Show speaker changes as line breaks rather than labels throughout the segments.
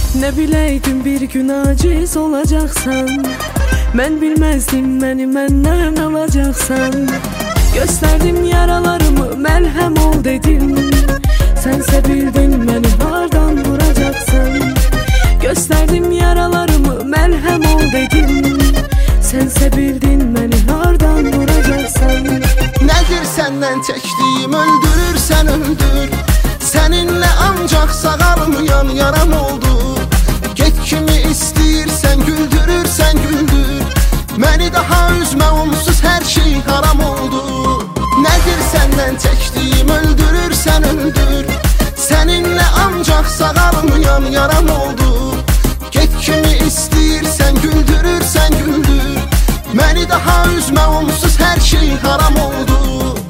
Ne bileydim bir gün aciz olacaksan, ben bilmezdim beni benden alacaksan. Gösterdim yaralarımı melhem ol dedim, sense bildin beni hardan vuracaksan. Gösterdim yaralarımı melhem ol dedim, sense bildin beni hardan vuracaksan.
Nedir senden çektiğim, öldürürsen öldür. Seninle ancak sağalmayan yaram oldu. Get kimi istəyirsən, güldürürsən güldür. Məni daha üzmə, onsuz her şey haram oldu. Nedir senden çektiğim, öldürürsen öldür. Seninle ancak sağalmayan yaram oldu. Get kimi istəyirsən, güldürürsən güldür. Məni daha üzmə, onsuz her şey haram oldu.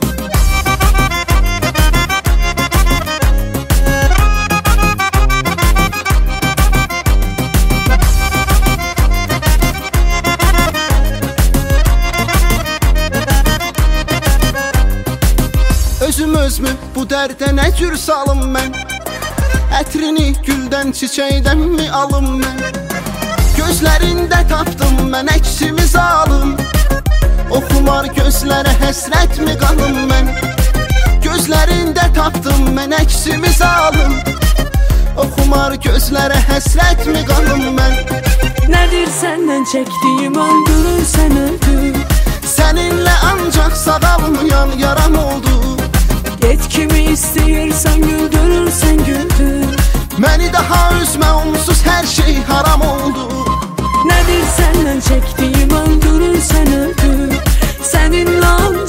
Özümü bu dərdə nə cür salım mən? Ətrini güldən, çiçəkdən mi alım mən? Gözlərində tapdım mən əksimi zalım. Oxumar gözlərə həsrət mi qalım mən? Gözlərində tapdım mən əksimi zalım. Oxumar gözlərə həsrət mi qalım mən?
Nedir senden çektiğim, öldürürsen öldür.
Seninle ancak sağalmayan yaram oldu.
Get kimi istəyirsən, güldürürsən güldür.
Məni daha üzmə, onsuz her şey haram oldu.
Nedir senden çektiğim, öldürürsen öldür. Seninle